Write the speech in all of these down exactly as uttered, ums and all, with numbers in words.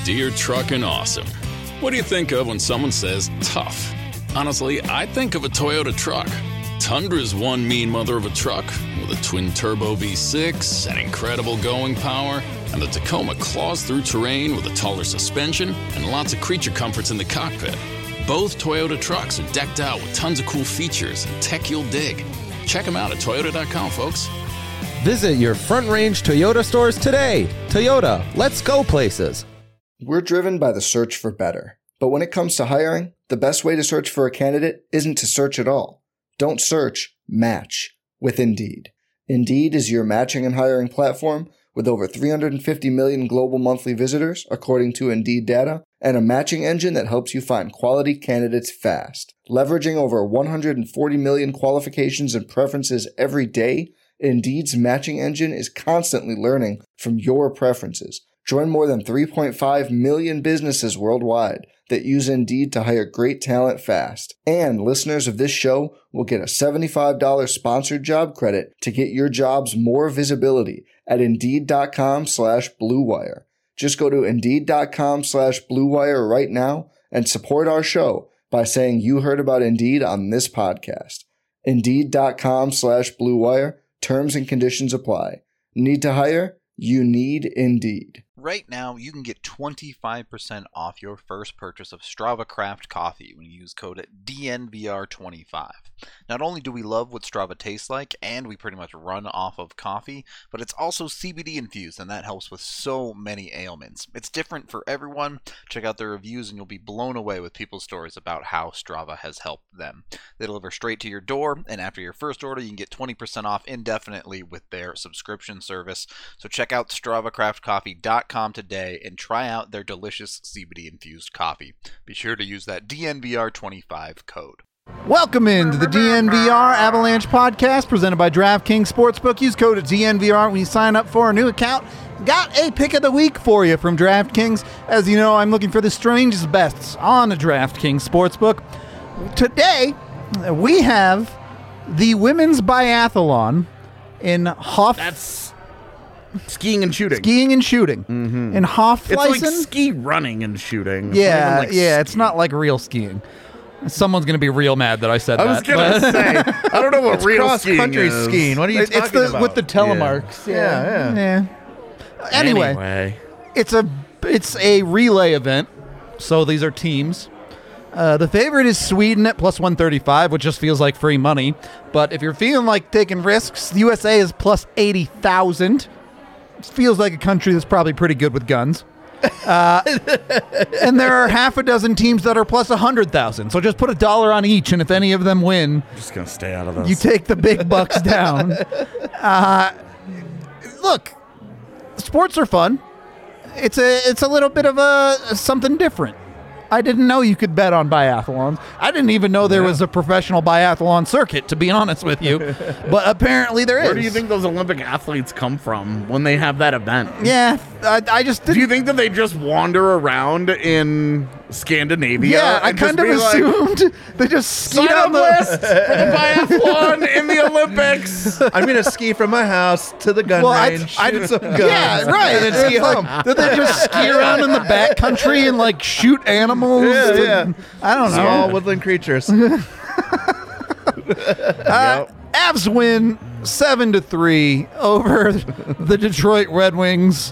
Deere Truckin' Awesome. What do you think of when someone says tough? Honestly, I think of a Toyota truck. Tundra's one mean mother of a truck with a twin-turbo V six and incredible going power, and the Tacoma claws through terrain with a taller suspension and lots of creature comforts in the cockpit. Both Toyota trucks are decked out with tons of cool features and tech you'll dig. Check them out at Toyota dot com, folks. Visit your Front Range Toyota stores today. Toyota, let's go places. We're driven by the search for better. But when it comes to hiring, the best way to search for a candidate isn't to search at all. Don't search, match with Indeed. Indeed is your matching and hiring platform with over three hundred fifty million global monthly visitors, according to Indeed data, and a matching engine that helps you find quality candidates fast. Leveraging over one hundred forty million qualifications and preferences every day, Indeed's matching engine is constantly learning from your preferences. Join more than three point five million businesses worldwide that use Indeed to hire great talent fast. And listeners of this show will get a seventy-five dollars sponsored job credit to get your jobs more visibility at Indeed.com slash Blue Wire. Just go to Indeed.com slash Blue Wire right now and support our show by saying you heard about Indeed on this podcast. Indeed.com slash Blue Wire. Terms and conditions apply. Need to hire? You need Indeed. Right now, you can get twenty-five percent off your first purchase of Strava Craft Coffee when you use code D N V R twenty-five. Not only do we love what Strava tastes like, and we pretty much run off of coffee, but it's also C B D infused, and that helps with so many ailments. It's different for everyone. Check out their reviews, and you'll be blown away with people's stories about how Strava has helped them. They deliver straight to your door, and after your first order, you can get twenty percent off indefinitely with their subscription service. So check out Strava Craft Coffee dot com today and try out their delicious C B D infused coffee. Be sure to use that D N V R twenty-five code. Welcome into the D N V R Avalanche podcast presented by DraftKings Sportsbook. Use code D N V R when you sign up for a new account. Got a pick of the week for you from DraftKings. As you know, I'm looking for the strangest bets on the DraftKings Sportsbook. Today, we have the women's biathlon in Hof. That's skiing and shooting. Skiing and shooting. Mm-hmm. In Hofleisen. It's like ski running and shooting. It's yeah, not even like yeah, skiing. It's not like real skiing. Someone's going to be real mad that I said I that. was going to say, I don't know what It's real cross-country skiing is. skiing. What are you It's talking the, about? with the telemarks. Yeah, yeah. yeah. yeah. Anyway, Anyway. it's a it's a relay event, so these are teams. Uh, the favorite is Sweden at plus one thirty-five, which just feels like free money. But if you're feeling like taking risks, the U S A is plus eighty thousand. Feels like a country that's probably pretty good with guns. Uh, and there are half a dozen teams that are plus one hundred thousand. So just put a dollar on each, and if any of them win, I'm just going to stay out of this. you take the big bucks down. Uh, look, sports are fun. It's a it's a little bit of a something different. I didn't know you could bet on biathlons. I didn't even know there was a professional biathlon circuit, to be honest with you. But apparently there is. Where do you think those Olympic athletes come from when they have that event? Yeah, I, I just didn't. Do you think that they just wander around in Scandinavia? Yeah, I and just kind of be like, assumed they just skied sign up on the list for the biathlon in the Olympics. I'm going to ski from my house to the gun Well, I- range, I- shoot some guns, Yeah, right. and then ski It's like, home. did they just ski around in the backcountry and like shoot animals? Yeah, And- yeah. I don't know. Small woodland creatures. Uh, Avs win seven to three over the Detroit Red Wings.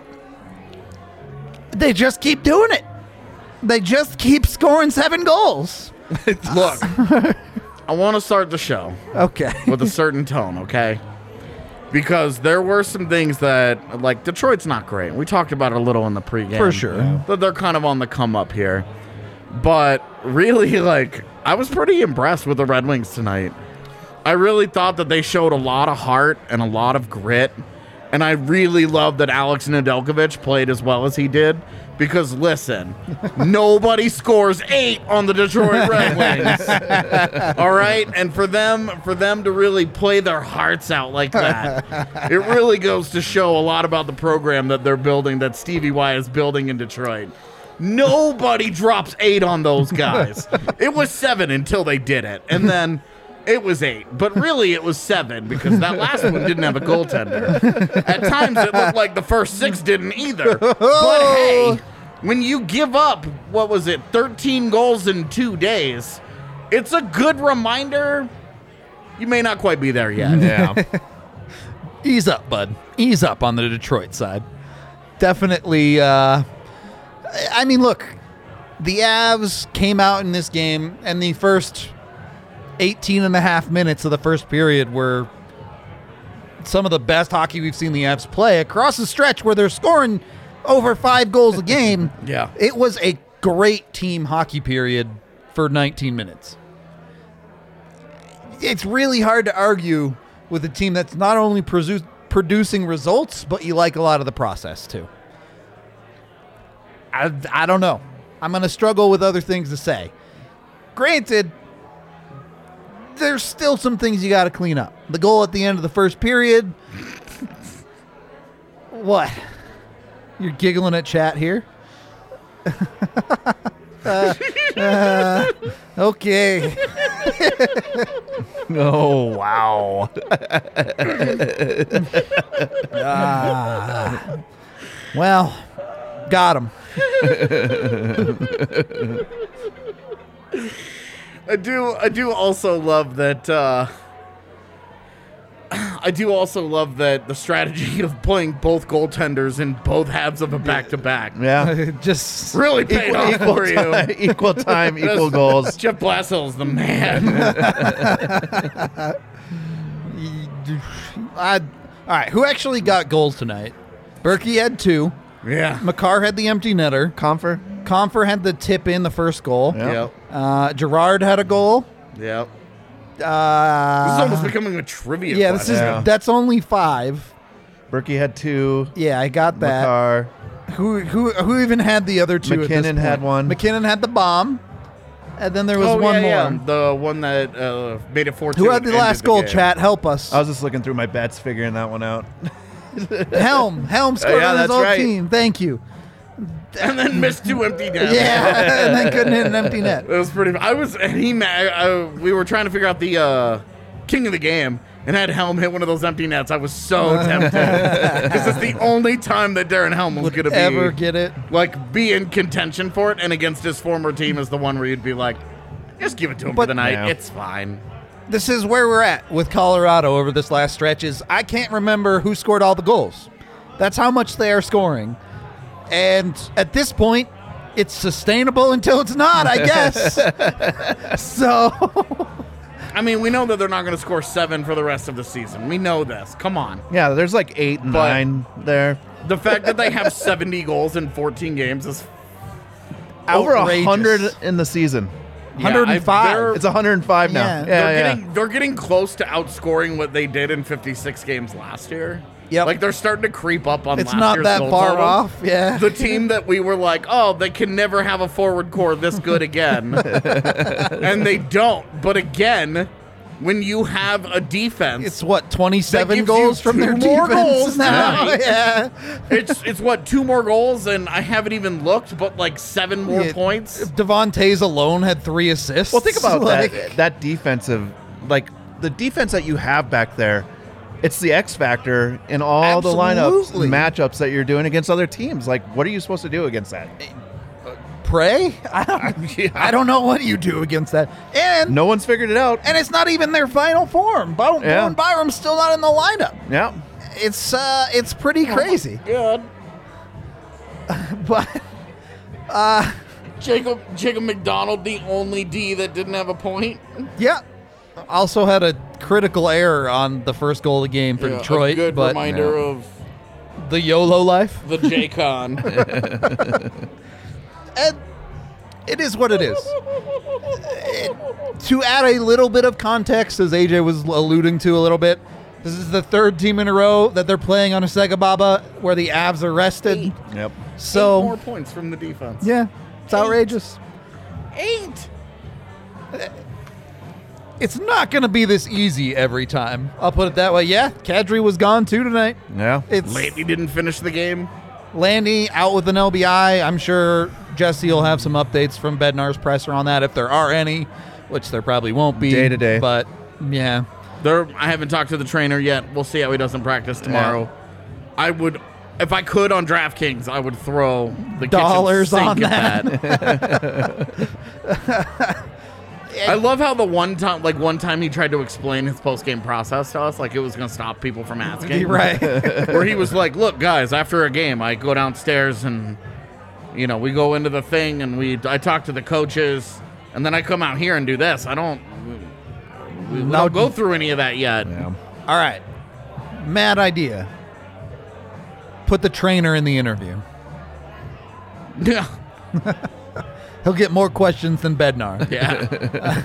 They just keep doing it. They just keep scoring seven goals. Look, I want to start the show Okay. with a certain tone, okay? Because there were some things that, like, Detroit's not great. We talked about it a little in the pregame. For sure. Yeah. That they're kind of on the come up here. But really, like, I was pretty impressed with the Red Wings tonight. I really thought that they showed a lot of heart and a lot of grit. And I really loved that Alex Nedeljkovic played as well as he did. Because, listen, nobody scores eight on the Detroit Red Wings. All right? And for them, for them to really play their hearts out like that, it really goes to show a lot about the program that they're building, that Stevie Y is building in Detroit. Nobody drops eight on those guys. It was seven until they did it. And then it was eight. But really, it was seven because that last one didn't have a goaltender. At times, it looked like the first six didn't either. But hey, when you give up, what was it, thirteen goals in two days, it's a good reminder you may not quite be there yet. Yeah. Ease up, bud. Ease up on the Detroit side. Definitely. Uh, I mean, look, the Avs came out in this game, and the first eighteen and a half minutes of the first period were some of the best hockey we've seen the Avs play across the stretch where they're scoring over five goals a game. Yeah. It was a great team hockey period for nineteen minutes. It's really hard to argue with a team that's not only produ- producing results, but you like a lot of the process too. I, I don't know. I'm going to struggle with other things to say. Granted, there's still some things you got to clean up. The goal at the end of the first period. What? You're giggling at chat here? uh, uh, okay. Oh, wow. Ah. Well, got him. I do I do also love that uh, I do also love that the strategy of playing both goaltenders in both halves of a back-to-back Yeah. Just really paid Equal, off equal, for you. time, equal time, equal goals. Jeff Blassill's the man. I, all right, who actually got goals tonight? Berkey had two. Yeah. McCarr had the empty netter. Confer. Confer had the tip in the first goal. Yeah. Yep. Uh, Gerard had a goal. Yep. Uh, This is almost becoming a trivia yeah, this question. is Yeah. that's only five. Berkey had two. Yeah, I got that. McCarr. Who who who even had the other two? at this McKinnon had point? one. McKinnon had the bomb, and then there was oh, one yeah, more. yeah. The one that uh, made it four two. Who had the last goal? Chat, help us. I was just looking through my bets, figuring that one out. Helm, Helm scored yeah, on his that's old right. team. Thank you. And then missed two empty nets. Yeah, and then couldn't hit an empty net. It was pretty. I was. And he. ma- I, we were trying to figure out the uh, king of the game, and had Helm hit one of those empty nets. I was so tempted because it's the only time that Darren Helm was going to be Ever get it? like be in contention for it, and against his former team is the one where you'd be like, just give it to him But- for the night. Yeah. It's fine. This is where we're at with Colorado over this last stretch. Is I can't remember who scored all the goals. That's how much they are scoring, and at this point, it's sustainable until it's not, I guess. So, I mean, we know that they're not going to score seven for the rest of the season. We know this. Come on. Yeah, there's like eight and But- nine there. The fact that they have seventy goals in fourteen games is Over a outrageous. hundred in the season. Yeah, one hundred five. I- they're- It's one hundred five now. Yeah. Yeah, they're yeah. getting they're getting close to outscoring what they did in fifty-six games last year. Yep. Like they're starting to creep up on It's last not year's that goal far total. off. Yeah. The team that we were like, oh, they can never have a forward core this good again. And they don't. But again, when you have a defense, It's what That twenty-seven gives goals you from their two more defense goals now. tonight. Yeah. it's it's what, two more goals, and I haven't even looked, but like seven more Yeah. points. Devontae's alone had three assists. Well, think about Like, that. That defensive, like the defense that you have back there, it's the X factor in all the Absolutely. lineups, matchups that you're doing against other teams. Like, what are you supposed to do against that? Pray? I don't, I don't know what you do against that. And No one's figured it out. and it's not even their final form. Bowen Yeah. Bowen Byram's still not in the lineup. Yeah. It's uh, it's pretty crazy. Good. But Jacob Jacob McDonald, the only D that didn't have a point. yeah, also had a critical error on the first goal of the game for Yeah, Detroit. a good but reminder of the YOLO life. the J-Con. And it is what it is. It- to add a little bit of context, as A J was alluding to a little bit, this is the third team in a row that they're playing on a Sega Baba where the Avs are rested. Eight. Yep. So Eight more points from the defense. yeah, it's outrageous. Eight. It's not going to be this easy every time. I'll put it that way. Yeah, Kadri was gone too tonight. Yeah. It's Landy didn't finish the game. Landy out with an L B I. I'm sure Jesse will have some updates from Bednar's presser on that if there are any, which there probably won't be. Day to day. But yeah, There, I haven't talked to the trainer yet. We'll see how he does in practice tomorrow. I would if I could on DraftKings, I would throw the Dollars kitchen on sink at that. I love how the one time, like one time, he tried to explain his post game process to us, like it was going to stop people from asking. Right. Where he was like, "Look, guys, after a game, I go downstairs and, you know, we go into the thing and we, I talk to the coaches, and then I come out here and do this. I don't, we, we No. don't go through any of that yet." Yeah. All right. Mad idea. Put the trainer in the interview. Yeah, He'll get more questions than Bednar. yeah.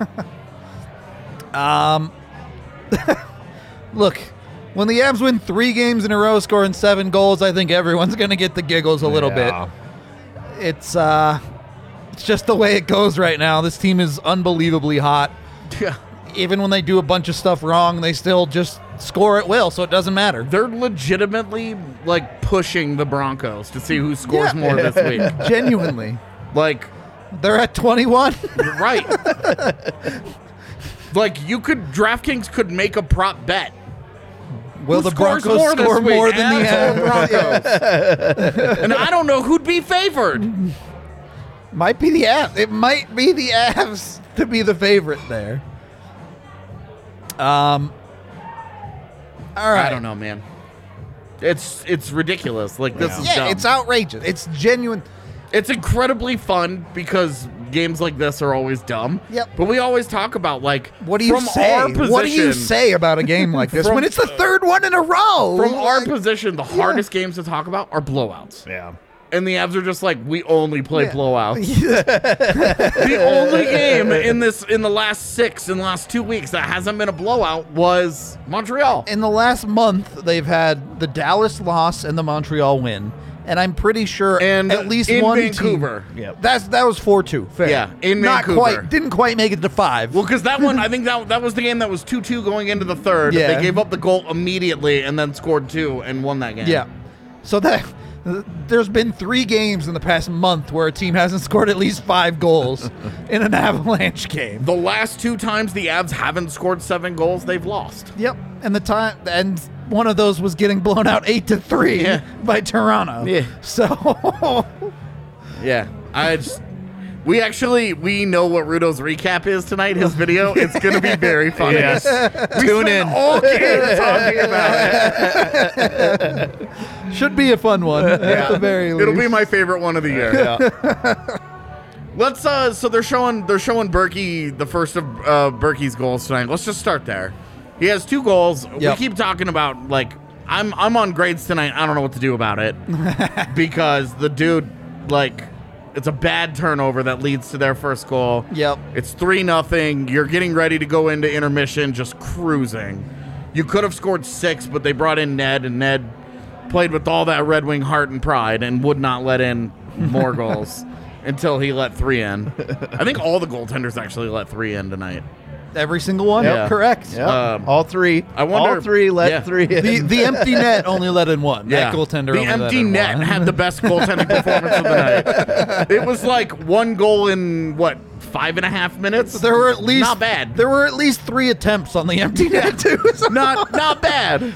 Look, when the Avs win three games in a row, scoring seven goals, I think everyone's going to get the giggles a little Yeah. bit. It's uh, it's just the way it goes right now. This team is unbelievably hot. Yeah. Even when they do a bunch of stuff wrong, they still just score at will, so it doesn't matter. They're legitimately like pushing the Broncos to see who scores Yeah. more this week. Genuinely. Like, They're at twenty-one. right. Like, you could, DraftKings could make a prop bet. Will Who the scores Broncos more this score week, more than the Avs or Avs? Broncos? And I don't know who'd be favored. Might be the Avs. It might be the Avs to be the favorite there. Um. All right. I don't know, man. It's it's ridiculous. Like, this is Yeah, dumb. it's outrageous. It's genuine. It's incredibly fun because games like this are always dumb. Yep. But we always talk about, like, What do you from say? our position, What do you say about a game like this From- when it's the third one in a row? From our Like, position, the hardest games to talk about are blowouts. Yeah. And the Avs are just like, we only play Yeah. blowouts. The only game in this in the last six in the last two weeks that hasn't been a blowout was Montreal. in the last month, they've had the Dallas loss and the Montreal win, and I'm pretty sure And at least in one Vancouver. team. Yeah, that's that was four two. Fair. Yeah, in not Vancouver. quite didn't quite make it to five. Well, because that one, I think that that was the game that was two two going into the third. Yeah. They gave up the goal immediately and then scored two and won that game. Yeah. So that there's been three games in the past month where a team hasn't scored at least five goals in an Avalanche game. The last two times the Avs haven't scored seven goals, they've lost. Yep. And the time and one of those was getting blown out eight to three Yeah. by Toronto. Yeah. So Yeah. I just, we actually, we know what Rudo's recap is tonight, his video. It's going to be very funny. Yes. We Tune spent in. all game talking about it. should be a fun one at the very least. It'll be my favorite one of the year. Yeah. Let's uh so they're showing they're showing Berkey the first of uh Berkey's goals tonight. Let's just start there. He has two goals. Yep. We keep talking about, like, I'm I'm on grades tonight. I don't know what to do about it. Because the dude, like, it's a bad turnover that leads to their first goal. Yep. It's three nothing. You're getting ready to go into intermission, just cruising. You could have scored six, but they brought in Ned, and Ned played with all that Red Wing heart and pride and would not let in more goals until he let three in. I think all the goaltenders actually let three in tonight. Every single one? Yeah. Correct. Yeah. Um, all three. I wonder- all three let yeah. three in. The the empty net only let in one. That goaltender The only let empty in net one. had the best goaltending performance of the night. It was like one goal in, what, five and a half minutes? There were at least Not bad. There were at least three attempts on the empty net too. So- not not bad.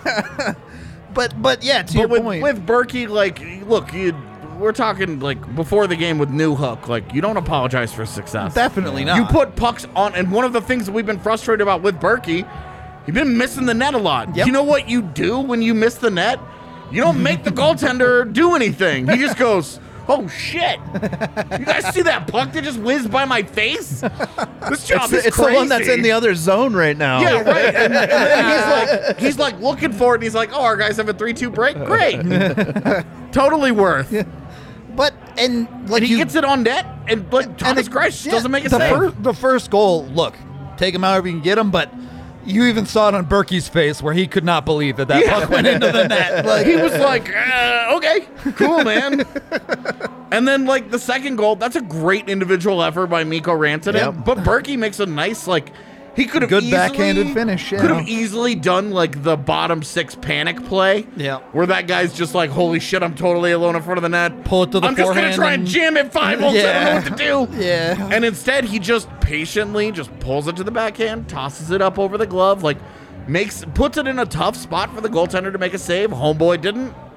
but but yeah, to But your with, point. with Berkey, like, look, you, we're talking, like, before the game with New Hook. Like, you don't apologize for success. Definitely not. You put pucks on, and one of the things that we've been frustrated about with Berkey, you've been missing the net a lot. Yep. You know what you do when you miss the net? You don't make the goaltender do anything. He just goes, oh, shit. You guys see that puck that just whizzed by my face? This job it's is it's crazy. the one that's in the other zone right now. Yeah, right. And, and then he's like, he's like looking for it, and he's like, "Oh, our guys have a three two break. Great, totally worth." but and like And he you, gets it on net, and like Thomas it- Greiss yeah, doesn't make a the save. First, the first goal, look, take him however you can get him, but you even saw it on Berkey's face where he could not believe that that Yeah. puck went into the net. Like He was like, uh, "Okay, cool, man." And then, like, the second goal, that's a great individual effort by Mikko Rantanen. Yep. But Berkey makes a nice, like, he could have Good easily, backhanded finish, yeah. Could have easily done, like, the bottom six panic play. Yeah. Where that guy's just like, holy shit, I'm totally alone in front of the net. Pull it to the I'm just going to forehand try and and- jam it five holes. I don't know what to do. Yeah. And instead, he just patiently just pulls it to the backhand, tosses it up over the glove, like, makes puts it in a tough spot for the goaltender to make a save. Homeboy didn't.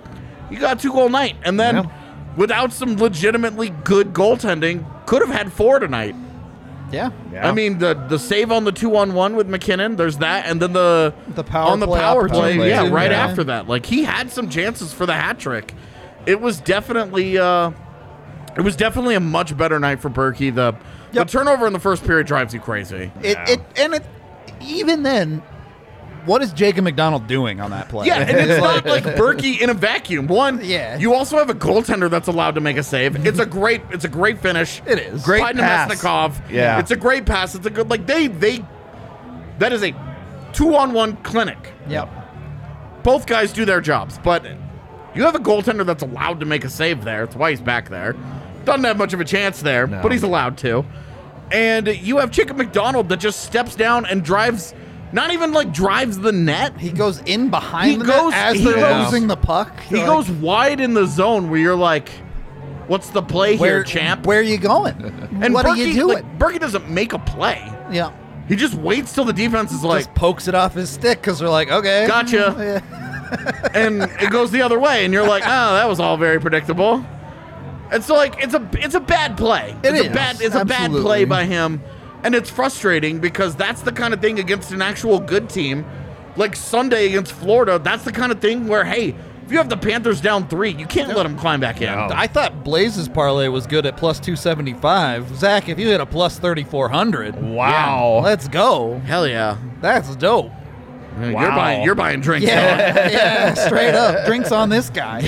You got a two-goal night. And then Yeah. without some legitimately good goaltending, could have had four tonight. Yeah. Yeah. I mean, the the save on the two-on-one with McKinnon, there's that. And then the, The power on the play power play, opportunity, yeah, too. right Yeah. after that. Like, he had some chances for the hat trick. It was definitely uh, it was definitely a much better night for Berkey. The, Yep. the turnover in the first period drives you crazy. It, it and it even then, what is Jacob McDonald doing on that play? Yeah, and it's not like Berkey in a vacuum. One, Yeah. you also have a goaltender that's allowed to make a save. It's a great, it's a great finish. It is. Great By pass. Nemesnikov. Yeah. It's a great pass. It's a good, like, they, they, that is a two-on-one clinic. Yep. Both guys do their jobs, but you have a goaltender that's allowed to make a save there. That's why he's back there. Doesn't have much of a chance there, No. but he's allowed to. And you have Jacob McDonald that just steps down and drives, not even like drives the net. He goes in behind He the goes- net as he they're goes- losing the puck. He Like, goes wide in the zone where you're like, what's the play where, here, champ? Where are you going? and what Berkey, are you doing? Like, Berkey doesn't make a play. yeah. He just waits till the defense is like, Just pokes it off his stick because they're like, okay. gotcha. and it goes the other way, and you're like, oh, that was all very predictable. And so, like, it's a it's a bad play. It it's is, a bad it's a bad absolutely. play by him, and it's frustrating because that's the kind of thing against an actual good team, like Sunday against Florida. That's the kind of thing where, hey, if you have the Panthers down three, you can't let them climb back in. I thought Blaze's parlay was good at plus two seventy-five. Zach, if you hit a plus thirty-four hundred, Wow. let's go. Hell yeah, That's dope. you're Wow. buying you're buying drinks. Yeah, yeah, straight up. Drinks on this guy.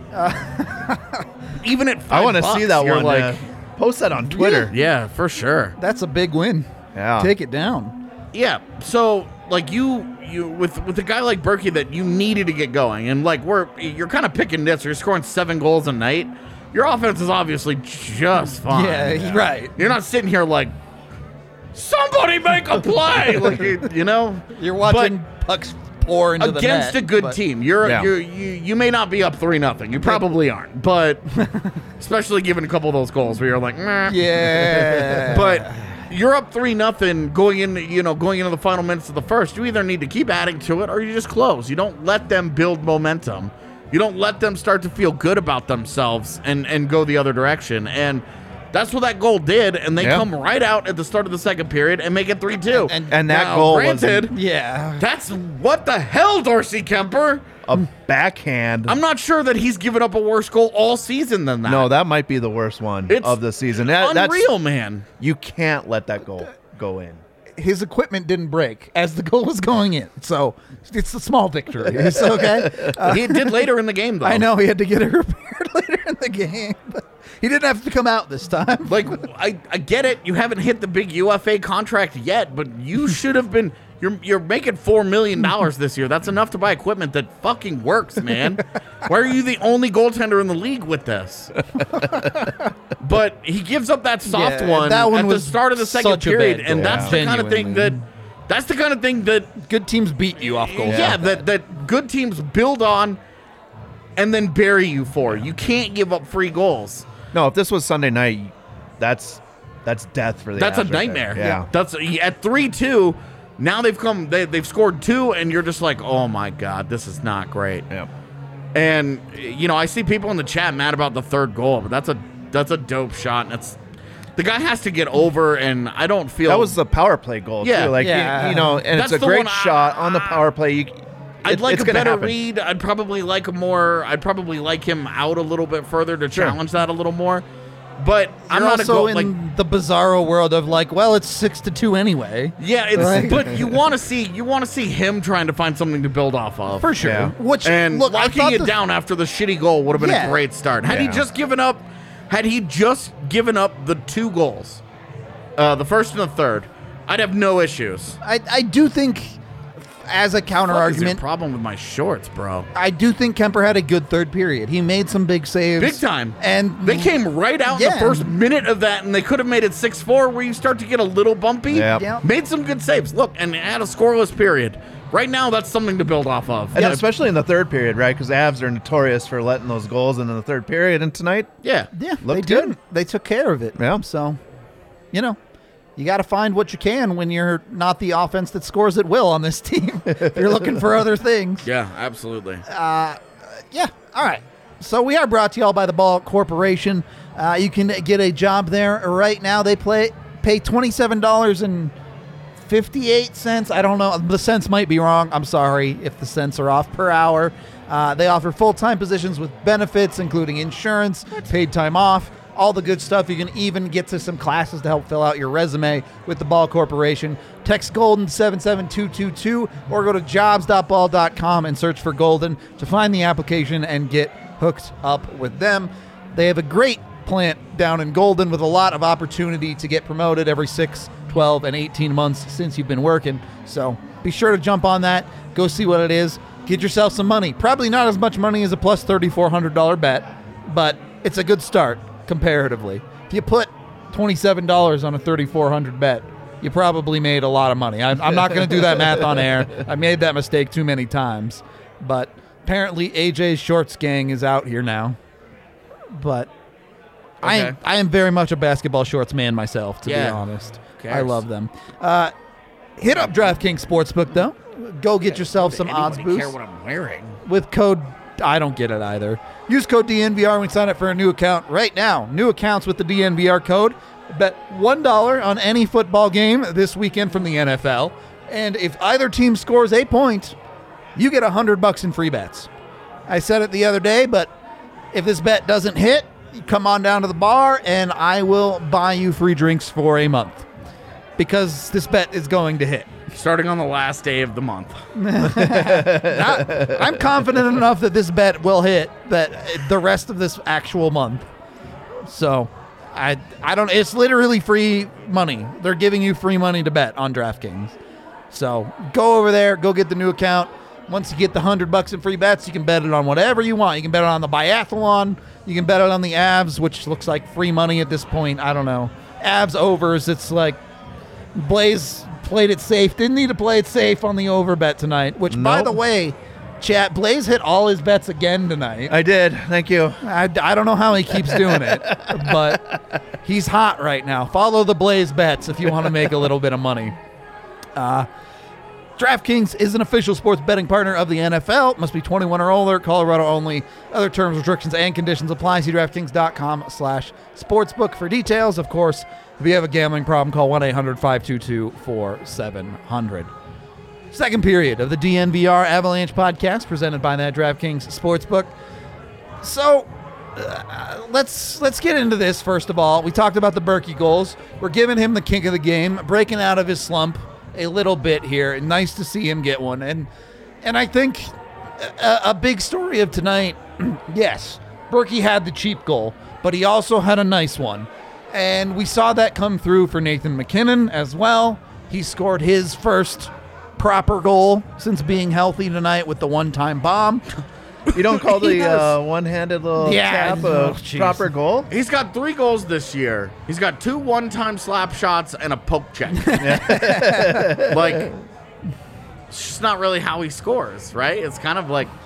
Even at I five want to see bucks, that you're one. Like, uh, post that on Twitter. yeah, for sure. That's a big win. Yeah. Take it down. Yeah. So like you you with with a guy like Berkey that you needed to get going, and like we're you're kind of picking nits. You're scoring seven goals a night. Your offense is obviously just fine. Yeah, right. You're not sitting here like somebody make a play, like you, you know. You're watching pucks pour into the Against net, a good but- team, you're, Yeah. you're you you may not be up three nothing. You probably aren't, but especially given a couple of those goals where you're like, meh. Yeah. But you're up three nothing going in, you know, going into the final minutes of the first. You either need to keep adding to it or you just close. You don't let them build momentum. You don't let them start to feel good about themselves and and go the other direction. And that's what that goal did. And they Yeah. come right out at the start of the second period and make it three two. And- And that Now, goal was granted, yeah. that's what the hell, Darcy Kemper. a backhand. I'm not sure that he's given up a worse goal all season than that. no, that might be the worst one It's of the season. That, that's- unreal, man. You can't let that goal go in. His equipment didn't break as the goal was going in. So it's a small victory. It's okay. Uh, He did later in the game, though. I know he had to get it repaired later in the game. But he didn't have to come out this time. Like, I, I get it. You haven't hit the big U F A contract yet, but you should have been. You're you're making four million dollars this year. That's enough to buy equipment that fucking works, man. Why are you the only goaltender in the league with this? But he gives up that soft Yeah, one that one at the was start of the second such a period, bad and goal. that's the kind of thing that. Genuinely. That's the kind of thing that Good teams beat you off goals. yeah, that that good teams build on, and then bury you for. You can't give up free goals. No, if this was Sunday night, that's that's death for the That's a Avs right there. nightmare. Yeah. That's at three two. Now they've come. They, they've scored two, and you're just like, oh my god, this is not great. Yeah. And you know, I see people in the chat mad about the third goal, but that's a that's a dope shot. And it's the guy has to get over, and I don't feel That was the power play goal, Yeah. too. Like, you- Yeah. you, know, and That's it's a the great one I- shot on the power play. You, I'd it- like it's a gonna better happen. read. I'd probably like a more. I'd probably like him out a little bit further to Sure. challenge that a little more. But I'm You're not also a goal in like. the bizarro world of like, well, it's six to two anyway. Yeah, it's Right. but you want to see you want to see him trying to find something to build off of. For sure. Yeah. Which And look, I locking thought it the- down after the shitty goal would have been Yeah. a great start. Had he Yeah. just given up, had he just given up the two goals, uh, the first and the third, I'd have no issues. I, I do think, as a counter What is your argument, problem with my shorts, bro? I do think Kemper had a good third period. He made some big saves. Big time. And They came right out in Yeah. the first minute of that, and they could have made it six four, where you start to get a little bumpy. Yep. Yeah. Made some good saves. Look, and had a scoreless period. Right now, that's something to build off of. And Yeah. especially in the third period, right? Because the Avs are notorious for letting those goals in the third period. And tonight, Yeah. Yeah, Looked they good. did. They took care of it. Yeah. So, you know, you got to find what you can when you're not the offense that scores at will on this team. You're looking for other things. Yeah, absolutely. Yeah. All right. so we are brought to y'all by the Ball Corporation. Uh, you can get a job there right now. They play pay twenty-seven dollars and fifty-eight cents. I don't know. The cents might be wrong. I'm sorry if the cents are off per hour. Uh, they offer full-time positions with benefits, including insurance, paid time off, all the good stuff. You can even get to some classes to help fill out your resume with the Ball Corporation. Text Golden seven seven two two two or go to jobs dot ball dot com and search for Golden to find the application and get hooked up with them. They have a great plant down in Golden with a lot of opportunity to get promoted every six, twelve, and eighteen months since you've been working. So be sure to jump on that. Go see what it is. Get yourself some money. Probably not as much money as a plus thirty-four hundred dollars bet, but it's a good start comparatively. If you put twenty-seven dollars on a thirty-four hundred bet, you probably made a lot of money. I'm, I'm not going to do that math on air. I made that mistake too many times. But apparently A J's Shorts gang is out here now. But I, Okay. am, I am very much a basketball shorts man myself, to Yeah. be honest. cares? I love them. Uh, hit up DraftKings Sportsbook, though. Go get yourself some odds Anybody boost care what I'm wearing? with code. I don't get it either. Use code D N V R when you sign up for a new account right now. New accounts with the D N V R code. Bet one dollar on any football game this weekend from the N F L. And if either team scores a point, you get one hundred bucks in free bets. I said it the other day, but if this bet doesn't hit, you come on down to the bar and I will buy you free drinks for a month. Because this bet is going to hit. Starting on the last day of the month. Not- I'm confident enough that this bet will hit that the rest of this actual month. So, I I don't. It's literally free money. They're giving you free money to bet on DraftKings. So go over there, go get the new account. Once you get the hundred bucks in free bets, you can bet it on whatever you want. You can bet it on the biathlon. You can bet it on the Avs, which looks like free money at this point. I don't know. Avs overs. It's like Blaze played it safe. Didn't need to play it safe on the over bet tonight, which, by Nope. the way, chat, Blaze hit all his bets again tonight. I did. Thank you. I, I don't know how he keeps doing it, but he's hot right now. Follow the Blaze bets if you want to make a little bit of money. Uh, DraftKings is an official sports betting partner of the N F L. Must be twenty-one or older. Colorado only. Other terms, restrictions, and conditions apply. See DraftKings.com slash sportsbook for details. Of course, if you have a gambling problem, call one eight hundred five two two four seven zero zero. Second period of the D N V R Avalanche podcast presented by that DraftKings Sportsbook. So uh, let's let's get into this first of all. We talked about the Berkey goals. We're giving him the kink of the game, breaking out of his slump a little bit here. Nice to see him get one. And and I think a, a big story of tonight, yes, Berkey had the cheap goal, but he also had a nice one. And we saw that come through for Nathan McKinnon as well. He scored his first proper goal since being healthy tonight with the one-time bomb. You don't call He the does. uh, one-handed little Yeah, tap oh, a jeez. proper goal? He's got three goals this year. He's got two one-time slap shots and a poke check. Like, it's just not really how he scores, right? It's kind of like,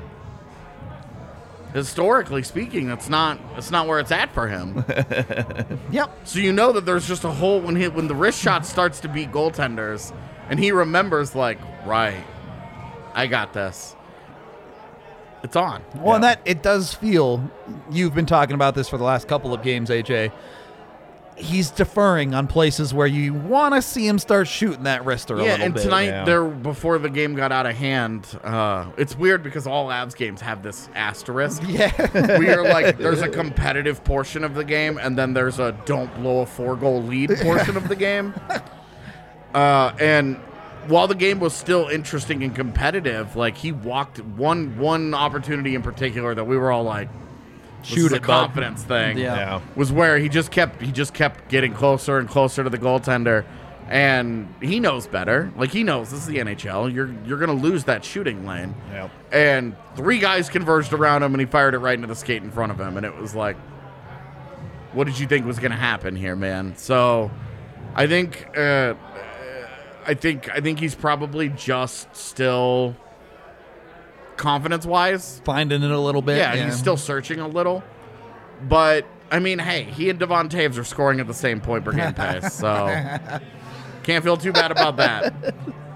historically speaking, that's not that's not where it's at for him. Yep. So you know that there's just a hole when he, when the wrist shot starts to beat goaltenders, and he remembers like, right, I got this. It's on. Well, and that it does feel, you've been talking about this for the last couple of games, A J. He's deferring on places where you want to see him start shooting that wrister a Yeah, little and bit. tonight, yeah. there before the game got out of hand, uh, it's weird because all Avs games have this asterisk. Yeah. We are like, there's a competitive portion of the game, and then there's a don't blow a four goal lead portion of the game. Uh, and while the game was still interesting and competitive, like he walked one one opportunity in particular that we were all like, this Shoot is a it, bud. confidence thing. Yeah. Yeah. Was where he just kept he just kept getting closer and closer to the goaltender, and he knows better. Like he knows this is the N H L. You're you're gonna lose that shooting lane. Yep. And three guys converged around him, and he fired it right into the skate in front of him, and it was like, what did you think was gonna happen here, man? So, I think uh, I think I think he's probably just still confidence wise. Finding it a little bit. Yeah, he's still searching a little. But, I mean, hey, he and Devon Taves are scoring at the same point per game pace, so can't feel too bad about that.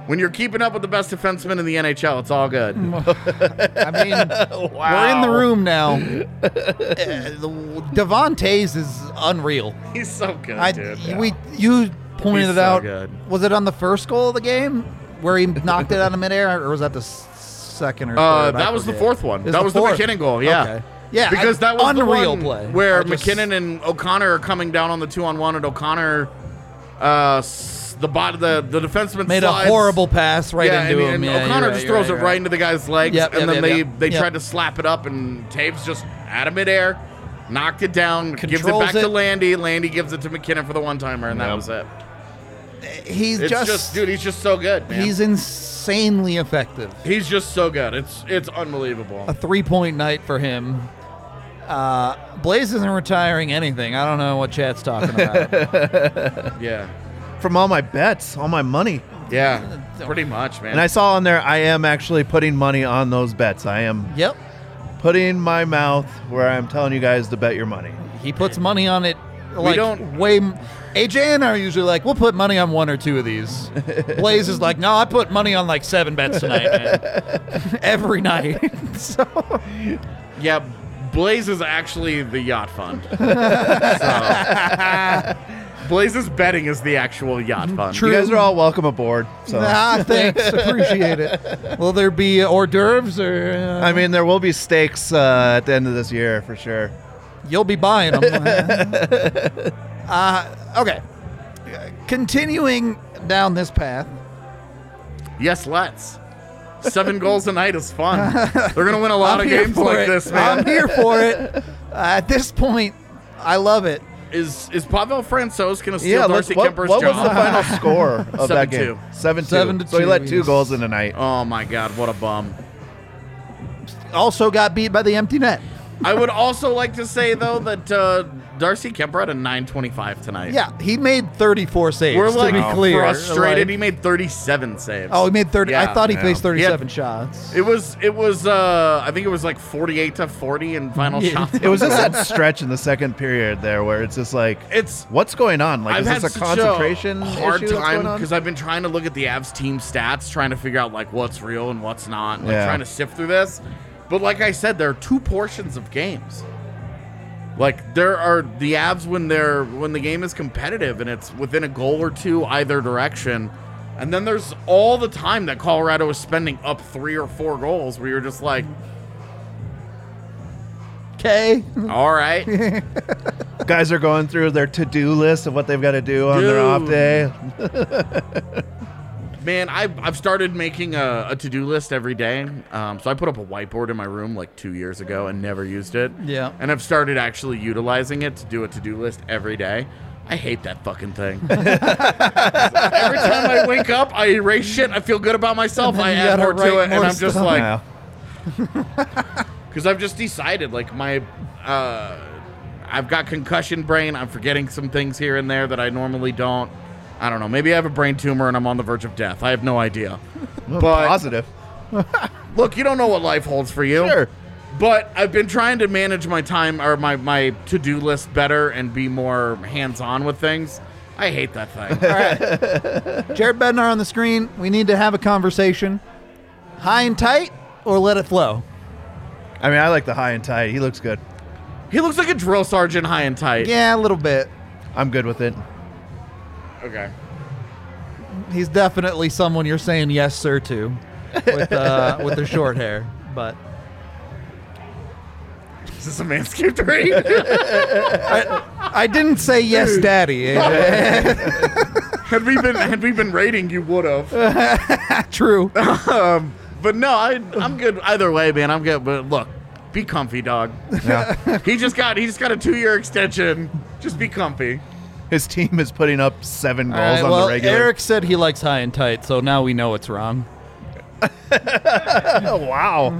When you're keeping up with the best defenseman in the N H L, it's all good. I mean, we're in the room now. Uh, Devontae's is unreal. He's so good, I, dude. We you pointed He's it so out. good. Was it on the first goal of the game where he knocked it out of midair, or was that the s- second or Uh, third? I that was the forget. fourth one. It That was the fourth. McKinnon goal, yeah. Okay. Yeah, Because I- that was unreal the one play. where I just- McKinnon and O'Connor are coming down on the two-on-one, and O'Connor, uh, s- the bot, the the defenseman made slides. a horrible pass right yeah, into and, him. and Yeah, O'Connor you're just right, throws you're it right, right into the guy's legs, Yep, and yep, then yep, they yep. they Yep. tried to slap it up, and Taves just out of midair, knocked it down, gives it Controls back to it. Landy. Landy gives it to McKinnon for the one-timer, and that Yep. was it. He's It's just, just, dude, he's just so good, man. he's insanely effective. He's just so good. It's it's unbelievable. A three-point night for him. Uh, Blaze isn't retiring anything. I don't know what chat's talking about. Yeah, From all my bets, all my money. yeah, pretty much, man. And I saw on there, I am actually putting money on those bets. I am Yep. putting my mouth where I'm telling you guys to bet your money. He puts money on it. Like, don't- way. m- A J and I are usually like, we'll put money on one or two of these. Blaze is like, no, I put money on like seven bets tonight, man. Every night. So Yeah, Blaze is actually the yacht fund. so, Blaze's betting is the actual yacht fund. True. You guys are all welcome aboard. So ah, thanks, appreciate it. Will there be hors d'oeuvres or? Uh, I mean, there will be stakes uh, at the end of this year for sure. You'll be buying them. uh, okay. Continuing down this path. Yes, let's. Seven goals a night is fun. They're gonna win a lot I'm of here games for like it. this, man. I'm here for it. Uh, at this point, I love it. Is is Pavel Francouz gonna steal Yeah, Darcy let's, what, Kemper's what was job? the final score of that game? seven two. seven two. Seven to So he two, let two yes. goals in a night. Oh my God, what a bum. Also got beat by the empty net. I would also like to say though that uh, Darcy Kemper had a nine twenty-five tonight. Yeah, he made thirty-four saves. We're to like be clear. frustrated. Like- he made thirty-seven saves. oh, he made thirty. Yeah, I thought he yeah. faced thirty-seven He shots. It was it was uh I think it was like forty-eight to forty in final Yeah. shots. It was just that stretch in the second period there where it's just like, It's what's going on? Like, I've is had this a such concentration a hard issue that's time going on? because I've been trying to look at the Avs team stats, trying to figure out like what's real and what's not, like Yeah. trying to sift through this. But like I said, there are two portions of games. Like there are the Avs when they're when the game is competitive and it's within a goal or two either direction. And then there's all the time that Colorado is spending up three or four goals where you're just like, Okay. all right. Guys are going through their to-do list of what they've got to do on their off Dude. day. Man, I've, I've started making a, a to-do list every day. Um, so I put up a whiteboard in my room like two years ago and never used it. Yeah. And I've started actually utilizing it to do a to-do list every day. I hate that fucking thing. Every time I wake up, I erase shit. I feel good about myself. I you add gotta more to write it, and more I'm just stuff. like, Yeah. because I've just decided, like my, uh, I've got concussion brain. I'm forgetting some things here and there that I normally don't. I don't know. Maybe I have a brain tumor and I'm on the verge of death. I have no idea. But Positive. look, you don't know what life holds for you. Sure. But I've been trying to manage my time or my, my to-do list better and be more hands-on with things. I hate that thing. All right. Jared Bednar on the screen. We need to have a conversation. High and tight or let it flow? I mean, I like the high and tight. He looks good. He looks like a drill sergeant high and tight. Yeah, a little bit. I'm good with it. Okay. He's definitely someone you're saying yes, sir, to with, uh, with the short hair. But Is this a Manscaped raid? I, I didn't say yes, daddy. A J. had we been had we been raiding, you would have. True. Um, but no, I I'm good either way, man. I'm good. But look, be comfy, dog. Yeah. He just got he just got a two year extension. Just be comfy. His team is putting up seven All goals right, on well, the regular. Eric said he likes high and tight, so now we know it's wrong. Oh, wow.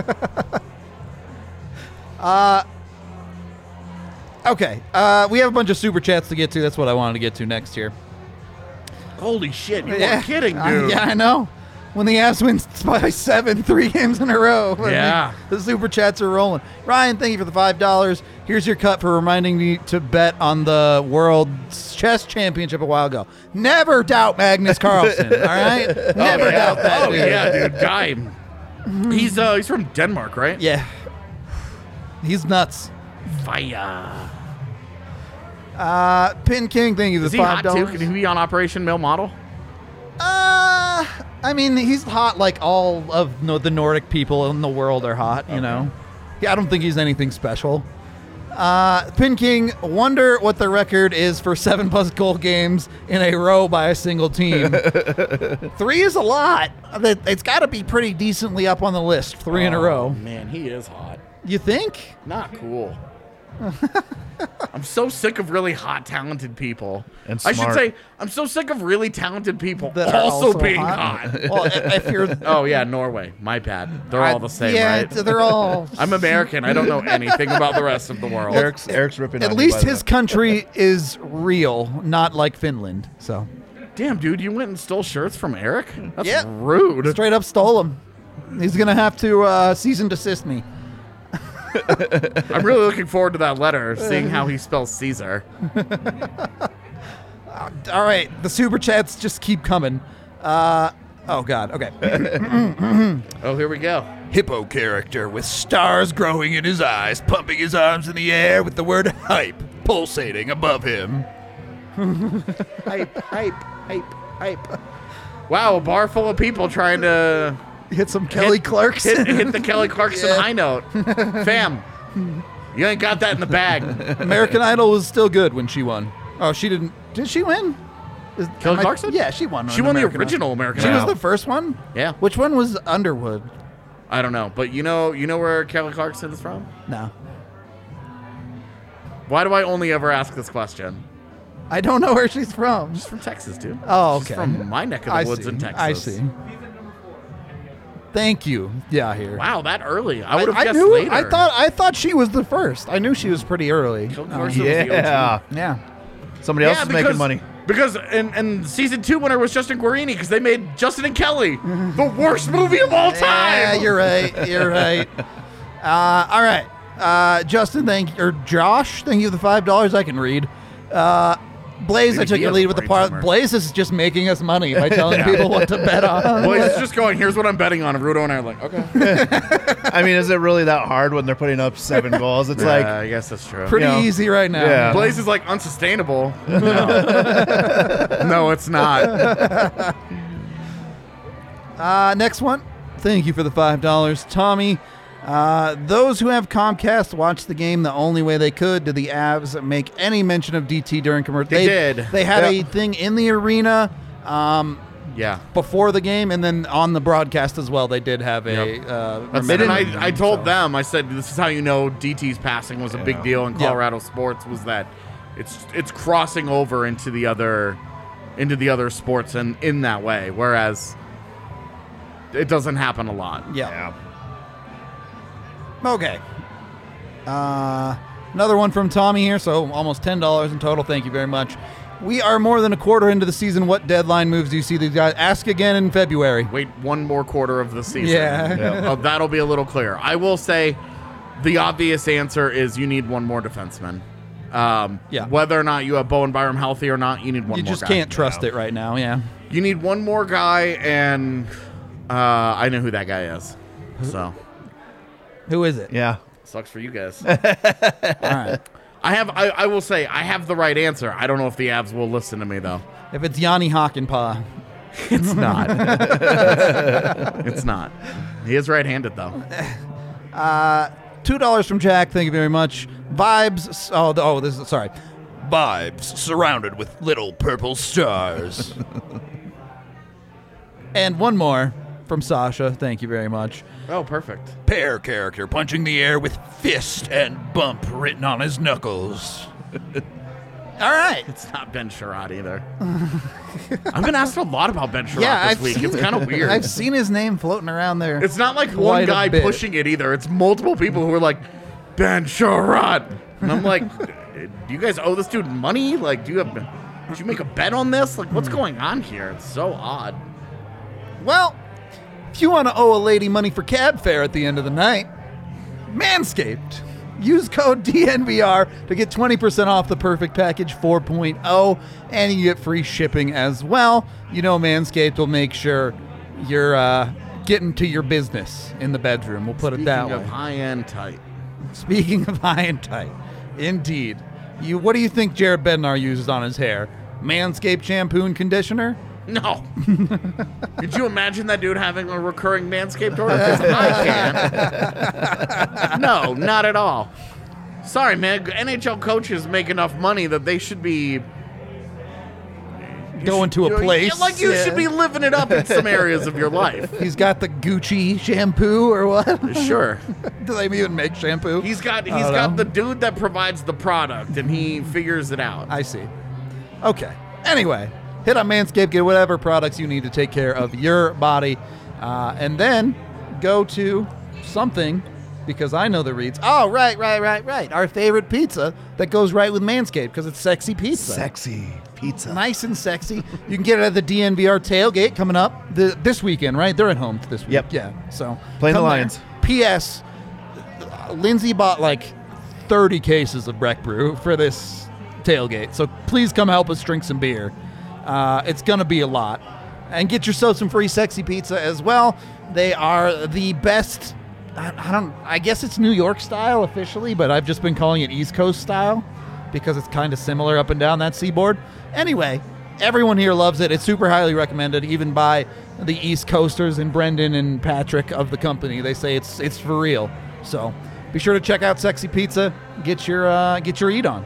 Okay, uh, we have a bunch of super chats to get to. That's what I wanted to get to next here. Holy shit, you Yeah. weren't kidding, Uh, dude. yeah, I know. when the Avs win by seven, three games in a row. I Yeah. mean, the super chats are rolling. Ryan, thank you for the five dollars. Here's your cut for reminding me to bet on the World Chess Championship a while ago. Never doubt Magnus Carlsen, all right? Never Oh, yeah. doubt that. Oh dude. yeah, dude, guy. He's uh he's from Denmark, right? Yeah. He's nuts. Fire. Uh, Pin King, thank you for Is the he five hot dollars. too? Can he be on Operation Male Model? Uh, I mean, he's hot like all of no, the Nordic people in the world are hot, you know? Yeah, I don't think he's anything special. Uh, Pin King, wonder what the record is for seven plus goal games in a row by a single team. Three is a lot. It's got to be pretty decently up on the list, three in a Oh, row. Man, he is hot. You think? Not cool. I'm so sick of really hot, talented people. And I should smart. say, I'm so sick of really talented people That are also, also being hot? hot. Well, if you're... Oh, yeah, Norway. My bad. They're all the same, yeah, right? they're all... I'm American. I don't know anything about the rest of the world. Eric's Eric's ripping. At on you, least by the his way. country is real, not like Finland. So Damn, dude, you went and stole shirts from Eric? That's Yep. rude. straight up stole him. He's gonna have to uh, cease and desist me. I'm really looking forward to that letter, seeing how he spells Caesar. All right, the super chats just keep coming. Uh, oh God. Okay. Oh, here we go. Hippo character with stars growing in his eyes, pumping his arms in the air with the word hype pulsating above him. Hype, hype, hype, hype. Wow, a bar full of people trying to Hit some Kelly hit, Clarkson. hit, hit the Kelly Clarkson Yeah. high note. Fam, you ain't got that in the bag. American Idol was still good when she won. Oh, she didn't. Did she win? Is, Kelly am I- Clarkson? Yeah, she won. She on won the American original Idol. American She Idol. was the first one. Yeah. Which one was Underwood? I don't know, but you know, you know where Kelly Clarkson is from? No, Why do I only ever ask this question? I don't know where she's from. She's from Texas, dude. Oh, She's okay. from my neck of the I woods see. in Texas. I see. Thank you. Yeah, here. Wow, that early. I would have I guessed knew. later. I thought. I thought she was the first. I knew she was pretty early. Kelly Uh, Clarkson was the O G. Yeah. yeah. Somebody else Yeah, is because, making money. Because and, and season two winner was Justin Guarini because they made Justin and Kelly the worst movie of all time. Yeah, you're right. You're right. Uh, all right, uh, Justin. Thank or Josh. Thank you for the five dollars. I can read. Uh, Blaze, Maybe I took he your has lead a with the brain part. tumor. Blaze is just making us money by telling people what to bet on. Well, he's just going, here's what I'm betting on. And Rudo and I are like, okay. I mean, is it really that hard when they're putting up seven goals? It's yeah, like, I guess that's true. Pretty you know, easy right now. yeah. Blaze is like unsustainable. No, no it's not. Uh, next one. Thank you for the five dollars, Tommy. Uh, those who have Comcast watched the game the only way they could. Did the Avs make any mention of D T during commercial? They did. They had Yeah. a thing in the arena um, Yeah. before the game, and then on the broadcast as well. They did have a. Yep. Uh, That's, remember- and I, I told so- them, I said, this is how you know D T's passing was a big deal in Yeah. Colorado sports was that it's it's crossing over into the other into the other sports and in that way, whereas it doesn't happen a lot. Yeah. Okay. Uh, another one from Tommy here, so almost ten dollars in total. Thank you very much. We are more than a quarter into the season. What deadline moves do you see these guys? Ask again in February. Wait one more quarter of the season. Yeah. Oh, that'll be a little clearer. I will say the obvious answer is you need one more defenseman. Um, Yeah. Whether or not you have Bowen Byram healthy or not, you need one You more just guy. can't trust it right now, yeah. You need one more guy, and uh, I know who that guy is. So Who is it? yeah. sucks for you guys. All right. I have. I, I will say I have the right answer. I don't know if the Avs will listen to me though. If it's Yanni Hakanpää, It's not. It's not. He is right-handed though. two dollars from Jack. Thank you very much. Vibes. Oh, the- oh, this is sorry. Vibes surrounded with little purple stars. And one more from Sasha. Thank you very much. Oh, perfect. Pear character punching the air with fist and bump written on his knuckles. All right. It's not Ben Sherrod either. I've been asked a lot about Ben Sherrod Yeah, this I've week. seen, It's kind of weird. I've seen his name floating around there. It's not like one quite a guy bit. pushing it either. It's multiple people who are like, Ben Sherrod. And I'm like, do you guys owe this dude money? Like, do you have, did you make a bet on this? Like, what's going on here? It's so odd. Well, If you want to owe a lady money for cab fare at the end of the night, Manscaped. Use code D N V R to get twenty percent off the Perfect Package four point oh, and you get free shipping as well. You know Manscaped will make sure you're uh, getting to your business in the bedroom. We'll put Speaking it that way. of high and tight. Speaking of high and tight, indeed. You, what do you think Jared Bednar uses on his hair? Manscaped shampoo and conditioner? No. Could you imagine that dude having a recurring Manscaped order? Because I can't. No, not at all. Sorry, man. N H L coaches make enough money that they should be Going to a place. Like you yeah. should be living it up in some areas of your life. He's got the Gucci shampoo or what? Sure. Do they even make shampoo? He's got he's I don't got know. the dude that provides the product and he figures it out. I see. Okay. Anyway, hit on Manscaped, get whatever products you need to take care of your body, uh, and then go to something, because I know the reads. Oh, right, right, right, right. Our favorite pizza that goes right with Manscaped because it's sexy pizza. Sexy pizza. Nice and sexy. You can get it at the D N V R tailgate coming up the, this weekend, right? They're at home this week. Yep. Yeah. So Playing the come there. Lions. P S. Lindsay bought like thirty cases of Breck Brew for this tailgate, so please come help us drink some beer. Uh, it's gonna be a lot, and get yourself some free sexy pizza as well. They are the best. I, I don't. I guess it's New York style officially, but I've just been calling it East Coast style because it's kind of similar up and down that seaboard. Anyway, everyone here loves it. It's super highly recommended, even by the East Coasters and Brendan and Patrick of the company. They say it's it's for real. So be sure to check out Sexy Pizza. Get your uh, get your eat on.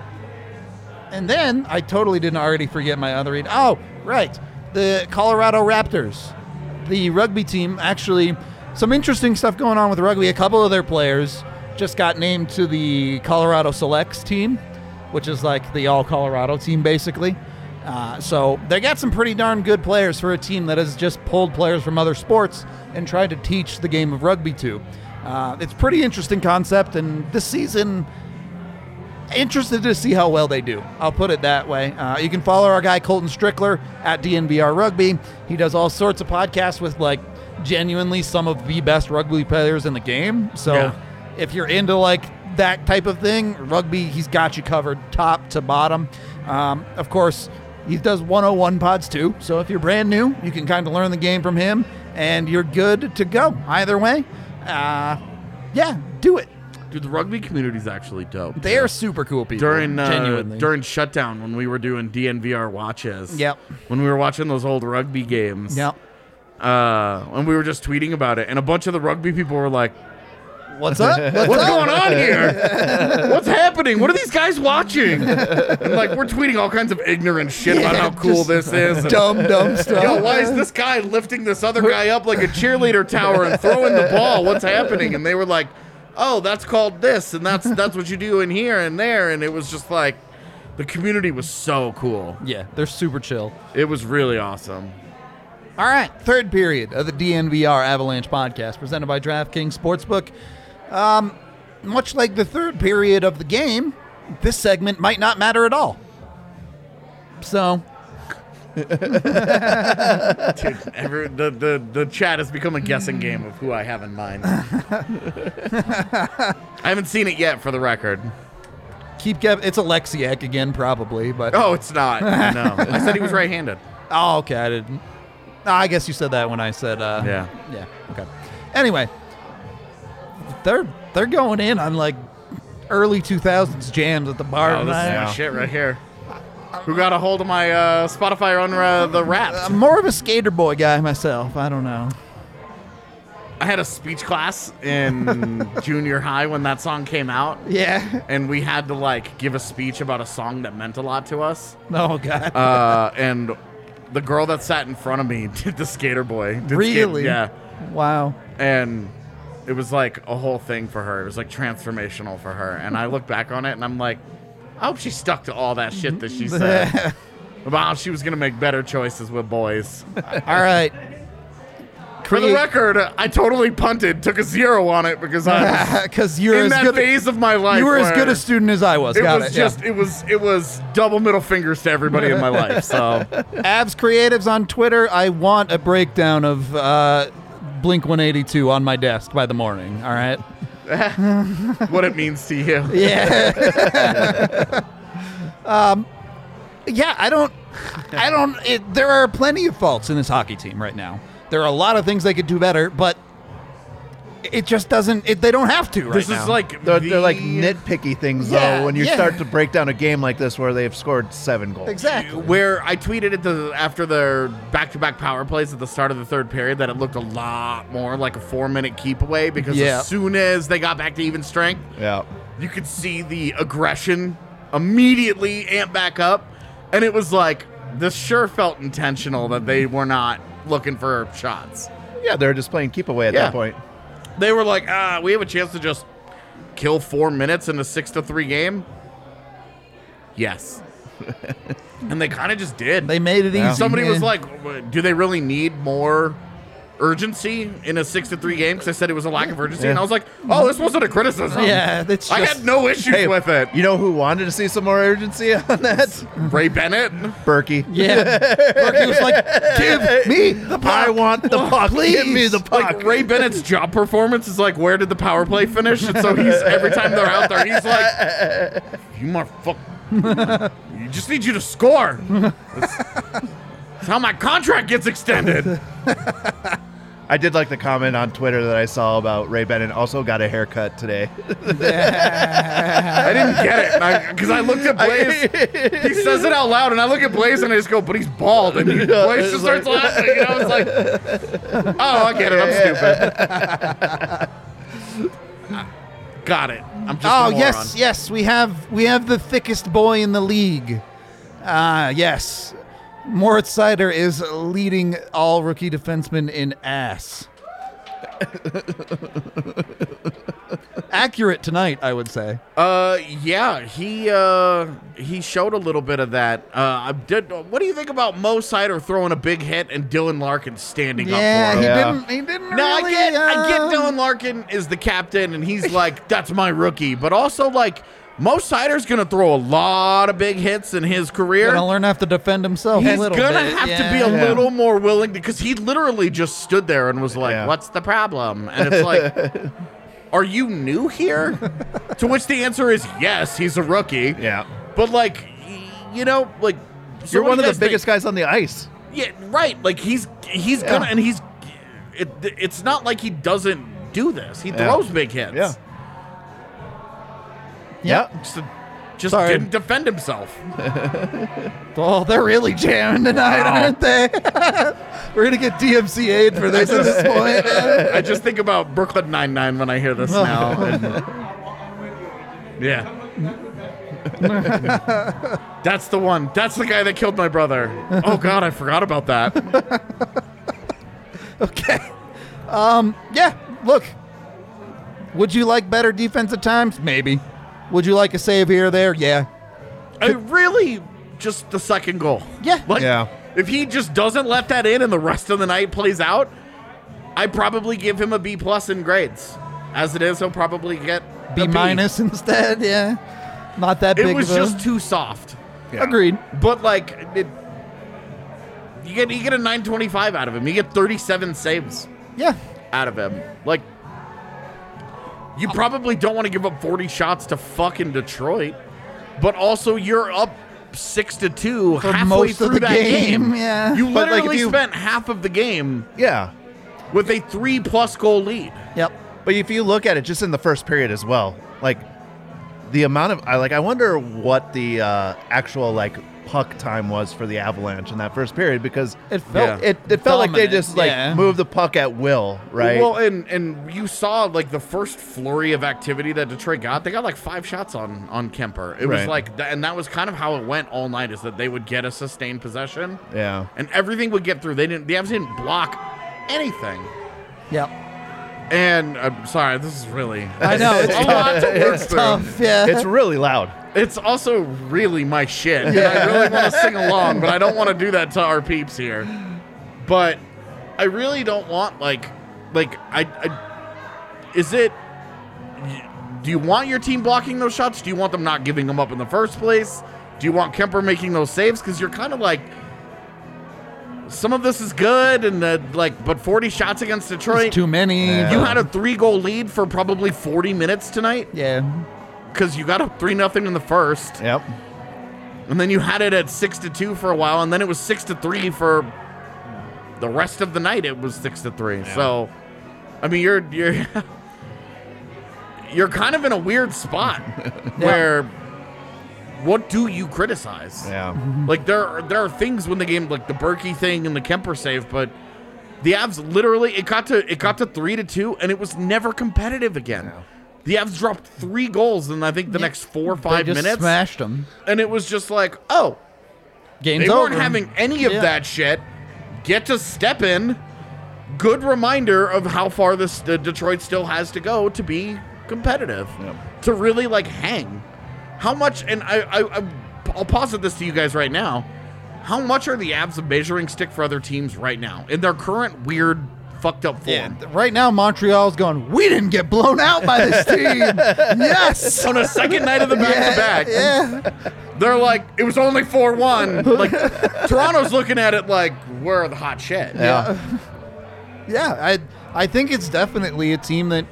And then I totally didn't already forget my other read. Oh, right, the Colorado Raptors, the rugby team. Actually, some interesting stuff going on with rugby. A couple of their players just got named to the Colorado Selects team, which is like the all Colorado team, basically. Uh, so they got some pretty darn good players for a team that has just pulled players from other sports and tried to teach the game of rugby to. Uh, it's pretty interesting concept, and this season, interested to see how well they do. I'll put it that way. Uh, you can follow our guy Colton Strickler at D N V R Rugby. He does all sorts of podcasts with like genuinely some of the best rugby players in the game. So Yeah. if you're into like that type of thing, rugby, he's got you covered top to bottom. Um, of course, he does one oh one pods too. So if you're brand new, you can kind of learn the game from him, and you're good to go. Either way, uh, yeah, do it. Dude, the rugby community is actually dope. They are super cool people. During uh, genuinely. during shutdown when we were doing D N V R watches. Yep. When we were watching those old rugby games. Yep. Uh, and we were just tweeting about it, and a bunch of the rugby people were like, What's up? What's, "What's up? going on here? What's happening? What are these guys watching?" And like we're tweeting all kinds of ignorant shit about Yeah, how cool just this is. And, Dumb, dumb stuff. Yo, why is this guy lifting this other guy up like a cheerleader tower and throwing the ball? What's happening? And they were like, "Oh, that's called this, and that's that's what you do in here and there." And it was just like, the community was so cool. Yeah, they're super chill. It was really awesome. All right, third period of the D N V R Avalanche podcast presented by DraftKings Sportsbook. Um, much like the third period of the game, this segment might not matter at all. So, Dude, every, the, the, the chat has become a guessing game of who I have in mind. I haven't seen it yet, for the record. keep Kev. It's Alexiak again, probably, but Oh, it's not. No. I said he was right-handed. oh, okay, I didn't. Oh, I guess you said that when I said, uh, Yeah. yeah, okay. Anyway, they're they're going in on like early two thousands jams at the bar Oh, this is tonight. my shit right here. Who got a hold of my uh, Spotify on uh, the Wrapped? I'm more of a skater boy guy myself. I don't know. I had a speech class in junior high when that song came out, Yeah. and we had to like give a speech about a song that meant a lot to us. Oh God. Uh, and the girl that sat in front of me did the Skater Boy. Did skate- Really? yeah. Wow. And it was like a whole thing for her. It was like transformational for her. And I look back on it and I'm like, I hope she stuck to all that shit that she said about how she was going to make better choices with boys. All right. For the record, I totally punted, took a zero on it because I was because you're in as that good. phase of my life. You were as where good a student as I was. It Got was it. just, it was, it was double middle fingers to everybody in my life. So yeah. Abs Creatives on Twitter. I want a breakdown of uh, Blink one eighty-two on my desk by the morning. All right. What it means to you. Yeah. um, yeah, I don't, I don't, it, there are plenty of faults in this hockey team right now. There are a lot of things they could do better, but it just doesn't, it, they don't have to right This now. is like They're, the, they're like nitpicky things, Yeah, though, when you yeah. start to break down a game like this where they've scored seven goals. Exactly. where I tweeted at the after their back-to-back power plays at the start of the third period that it looked a lot more like a four-minute keep away because Yeah. as soon as they got back to even strength, Yeah. you could see the aggression immediately amp back up, and it was like this sure felt intentional that they were not looking for shots. Yeah, they're just playing keep away at Yeah. that point. They were like, ah, we have a chance to just kill four minutes in a six to three game. Yes. And they kind of just did. They made it easy. Somebody yeah. was like, do they really need more urgency in a six to three game? Because I said it was a lack of urgency. And I was like, oh, this wasn't a criticism. Yeah, that's I just, had no issues Hey, with it. You know who wanted to see some more urgency on that? Ray Bennett. Berkey. yeah. Berkey was like, give me the puck. I want the puck. Please. Give me the puck. Like Ray Bennett's job performance is like, where did the power play finish? And so he's every time they're out there, he's like, you motherfucker. You just need you to score. That's, that's how my contract gets extended. I did like the comment on Twitter that I saw about Ray Bennett also got a haircut today. I didn't get it because I, I looked at Blaze. He says it out loud, and I look at Blaze and I just go, "But he's bald." And he, Blaze just starts laughing, and I was like, "Oh, I get it. I'm stupid." Got it. I'm just Oh a moron. yes, yes, we have we have the thickest boy in the league. Ah, yes. Moritz Seider is leading all rookie defensemen in ass. Accurate tonight, I would say. Uh, yeah, he uh he showed a little bit of that. Uh, I did. What do you think about Mo Seider throwing a big hit and Dylan Larkin standing Yeah, up for he him? Yeah. didn't. He didn't. No, really, I get, I get uh, Dylan Larkin is the captain, and he's like, that's my rookie. But also, like, Mo Seider's going to throw a lot of big hits in his career. Gonna learn to have to defend himself a He's little going to bit. have yeah. to be a Yeah. little more willing, because he literally just stood there and was like, Yeah. what's the problem? And it's like, are you new here? To which the answer is yes, he's a rookie. Yeah. But, like, y- you know, like, so You're what one do of you the guys biggest think? guys on the ice. Yeah, right. Like, he's he's Yeah. gonna, and he's, it, it's not like he doesn't do this. He Yeah. throws big hits. Yeah. Yeah. Just, just Sorry. didn't defend himself. Oh, they're really jamming tonight, aren't they? We're gonna get D M C A'd for this at this point. man. I just think about Brooklyn Nine-Nine when I hear this now. and- yeah. That's the one. That's the guy that killed my brother. Oh, God, I forgot about that. Okay. Um. Yeah. Look. Would you like better defense at times? Maybe. Would you like a save here or there? Yeah. I really, just the second goal. Yeah. Like, Yeah. if he just doesn't let that in and the rest of the night plays out, I'd probably give him a B plus in grades. As it is, he'll probably get a B minus instead. Yeah. Not that It big. was of a, just too soft. agreed. But like, it, you get you get a nine twenty-five out of him. You get thirty-seven saves Yeah. out of him. Like, you probably don't want to give up forty shots to fucking Detroit, but also you're up six to two For halfway most through of the that game, yeah. You But, like, if literally you- spent half of the game Yeah. with a three plus goal lead. Yep. But if you look at it just in the first period as well, like the amount of I like I wonder what the uh, actual like puck time was for the Avalanche in that first period, because It felt. Yeah. it, it felt like they Dominant, just like yeah. moved the puck at will, right? Well, and and you saw like the first flurry of activity that Detroit got. They got like five shots on on Kemper. It was Right. like, th- and that was kind of how it went all night. Is that they would get a sustained possession, yeah. and everything would get through. They didn't. The Avs didn't block anything. Yep. And I'm sorry, this is really. I know. It's a lot to work It's through. tough. Yeah. It's really loud. It's also really my shit. And I really want to sing along, but I don't want to do that to our peeps here. But I really don't want like, like I, I is it? Do you want your team blocking those shots? Do you want them not giving them up in the first place? Do you want Kemper making those saves? Because you're kind of like, some of this is good, and the, like, but forty shots against Detroit. It's too many. Yeah. You had a three-goal lead for probably forty minutes tonight Yeah. because you got up three nothing in the first, Yep. and then you had it at six to two for a while, and then it was six to three for the rest of the night. It was six to three. So, I mean, you're you're you're kind of in a weird spot where what do you criticize? Yeah. Like there are, there are things when the game, like the Berkey thing and the Kemper save, but the Avs literally it got to it got to three to two and it was never competitive again. Yeah. The Avs dropped three goals in I think the next four or five they just minutes, smashed them. and it was just like, oh, Game's they weren't over. having any of Yeah. that shit. Get to step in. Good reminder of how far this uh, Detroit still has to go to be competitive, Yep. to really like hang. How much? And I, I, I, I'll posit this to you guys right now. How much are the Avs a measuring stick for other teams right now in their current weird, fucked up form? Yeah, right now Montreal's going, we didn't get blown out by this team. Yes. On a second night of the back-to-back, Yeah. they're like, it was only four one. Like, Toronto's looking at it like, we're the hot shit. Yeah. Yeah, I I think it's definitely a team that,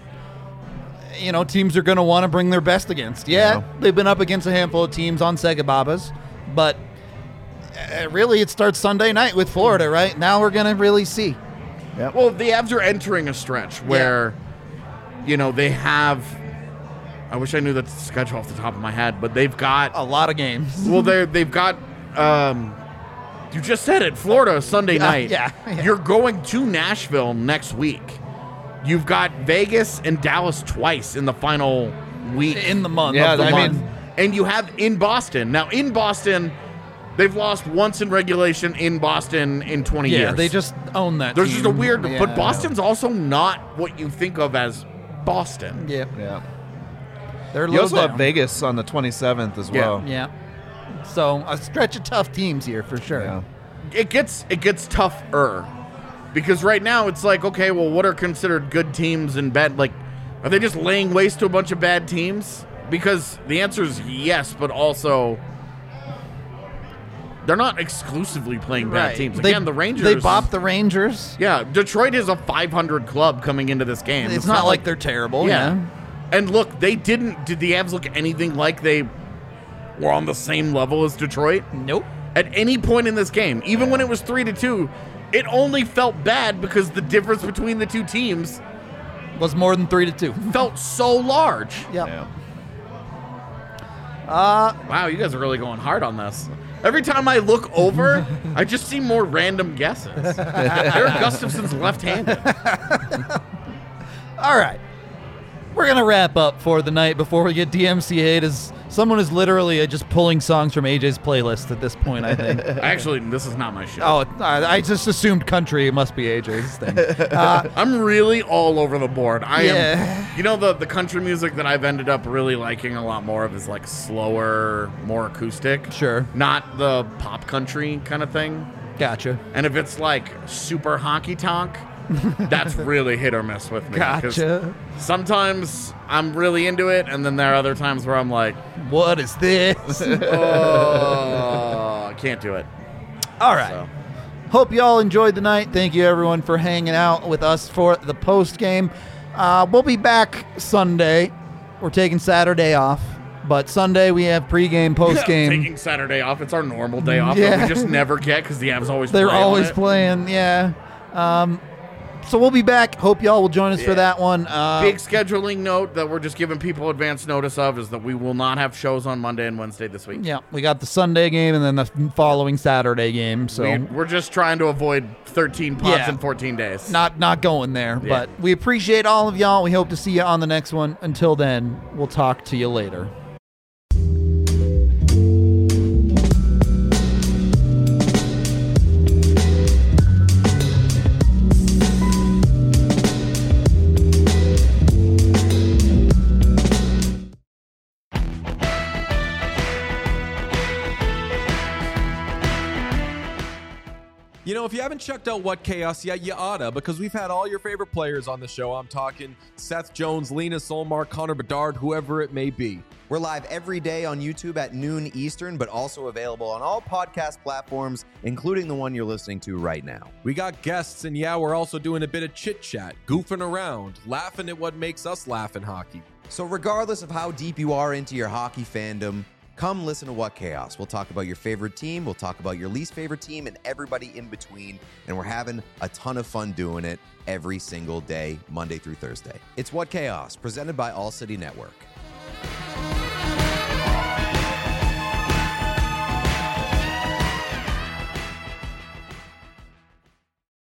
you know, teams are going to want to bring their best against. Yeah, Yeah. they've been up against a handful of teams on Sega Babas, but uh, really it starts Sunday night with Florida, right? Now we're going to really see. Well, the Avs are entering a stretch where, you know, they have. I wish I knew the schedule off the top of my head, but they've got. A lot of games. Well, they're they've got. Um, you just said it, Florida Sunday Yeah, night. yeah, yeah. You're going to Nashville next week. You've got Vegas and Dallas twice in the final week In the month. Yeah, of the I month. mean- and you have in Boston. Now, in Boston, they've lost once in regulation in Boston in twenty yeah, years. they just own that There's team. just a weird, Yeah. but Boston's also not what you think of as Boston. Yeah, Yeah. they're You low also down. have Vegas on the twenty-seventh as Yeah. well. Yeah. So a stretch of tough teams here for sure. Yeah. It gets it gets tougher because right now it's like, okay, well, what are considered good teams and bad? Like, are they just laying waste to a bunch of bad teams? Because the answer is yes, but also they're not exclusively playing bad Right. teams. They- Again, the Rangers. They bopped the Rangers. Yeah, Detroit is a five hundred club coming into this game. It's, not, like they're terrible. Yeah. Yeah. And look, they didn't. Did the Avs look anything like they were on the same level as Detroit? Nope. At any point in this game, even when it was three to two, it only felt bad because the difference between the two teams Was more than three to two. felt so large. Yep. Yeah. Wow, you guys are really going hard on this. Every time I look over, I just see more random guesses. Eric Gustafson's left-handed. All right. We're going to wrap up for the night before we get D M C A'd, as someone is literally uh, just pulling songs from A J's playlist at this point, I think. Actually, this is not my show. Oh, I I just assumed country must be A J's thing. Uh, I'm really all over the board. I Yeah. am. You know, the the country music that I've ended up really liking a lot more of is like slower, more acoustic. Sure. Not the pop country kind of thing. Gotcha. And if it's like super honky tonk, that's really hit or miss with me. 'cause Gotcha. Sometimes I'm really into it, and then there are other times where I'm like, What is this? oh, I can't do it. All right. So. Hope you all enjoyed the night. Thank you, everyone, for hanging out with us for the post game. Uh, we'll be back Sunday. We're taking Saturday off, but Sunday we have pregame, postgame. Taking Saturday off. It's our normal day off Yeah. that we just never get because the Avs always They're play on always it. playing, yeah. Um, so we'll be back. Hope y'all will join us for that one. Uh, Big scheduling note that we're just giving people advance notice of is that we will not have shows on Monday and Wednesday this week. yeah, we got the Sunday game and then the following Saturday game. So We, we're just trying to avoid thirteen pods Yeah. in fourteen days. not not going there. Yeah. But we appreciate all of y'all. We hope to see you on the next one. Until then, we'll talk to you later. You know, if you haven't checked out What Chaos yet, you oughta, because we've had all your favorite players on the show. I'm talking Seth Jones, Lena Solmar, Connor Bedard, whoever it may be. We're live every day on YouTube at noon Eastern, but also available on all podcast platforms, including the one you're listening to right now. We got guests, and yeah, we're also doing a bit of chit-chat, goofing around, laughing at what makes us laugh in hockey. So regardless of how deep you are into your hockey fandom, come listen to What Chaos. We'll talk about your favorite team, we'll talk about your least favorite team, and everybody in between, and we're having a ton of fun doing it every single day, Monday through Thursday. It's What Chaos, presented by All City Network.